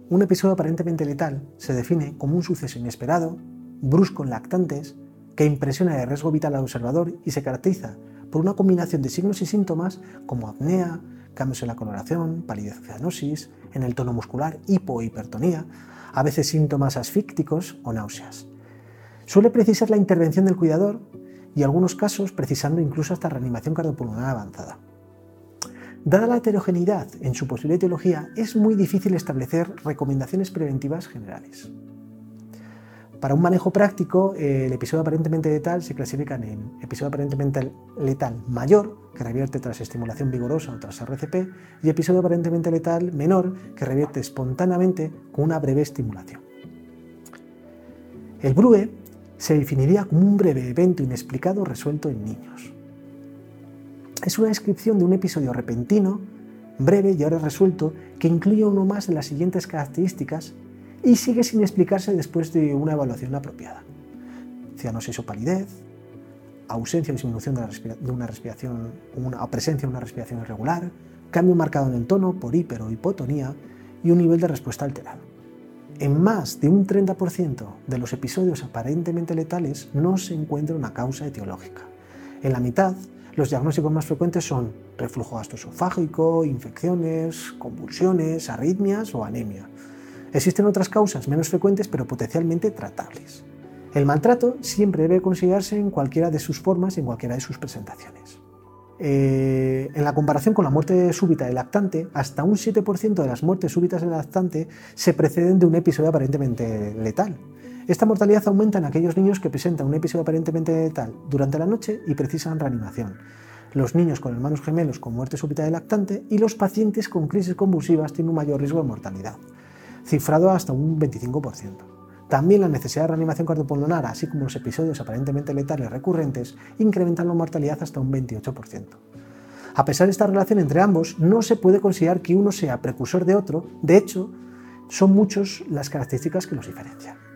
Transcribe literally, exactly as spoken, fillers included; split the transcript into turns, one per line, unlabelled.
Un episodio aparentemente letal se define como un suceso inesperado, brusco en lactantes, que impresiona el riesgo vital al observador y se caracteriza por una combinación de signos y síntomas como apnea, cambios en la coloración, palidez o cianosis, en el tono muscular, hipo o hipertonía, a veces síntomas asfícticos o náuseas. Suele precisar la intervención del cuidador y en algunos casos precisando incluso hasta reanimación cardiopulmonar avanzada. Dada la heterogeneidad en su posible etiología, es muy difícil establecer recomendaciones preventivas generales. Para un manejo práctico, el episodio aparentemente letal se clasifican en episodio aparentemente letal mayor, que revierte tras estimulación vigorosa o tras R C P, y episodio aparentemente letal menor, que revierte espontáneamente con una breve estimulación. El B R U E se definiría como un breve evento inexplicado resuelto en niños. Es una descripción de un episodio repentino, breve y ahora resuelto, que incluye uno más de las siguientes características y sigue sin explicarse después de una evaluación apropiada. Cianosis o palidez, ausencia o disminución de, la respira de una respiración una, o presencia de una respiración irregular, cambio marcado en el tono por hiper o hipotonía y un nivel de respuesta alterado. En más de un treinta por ciento de los episodios aparentemente letales no se encuentra una causa etiológica. En la mitad, los diagnósticos más frecuentes son reflujo gastroesofágico, infecciones, convulsiones, arritmias o anemia. Existen otras causas menos frecuentes pero potencialmente tratables. El maltrato siempre debe considerarse en cualquiera de sus formas y en cualquiera de sus presentaciones. Eh, en la comparación con la muerte súbita del lactante, hasta un siete por ciento de las muertes súbitas del lactante se preceden de un episodio aparentemente letal. Esta mortalidad aumenta en aquellos niños que presentan un episodio aparentemente letal durante la noche y precisan reanimación, los niños con hermanos gemelos con muerte súbita del lactante y los pacientes con crisis convulsivas tienen un mayor riesgo de mortalidad, cifrado hasta un veinticinco por ciento. También la necesidad de reanimación cardiopulmonar, así como los episodios aparentemente letales recurrentes, incrementan la mortalidad hasta un veintiocho por ciento. A pesar de esta relación entre ambos, no se puede considerar que uno sea precursor de otro, de hecho, son muchas las características que los diferencian.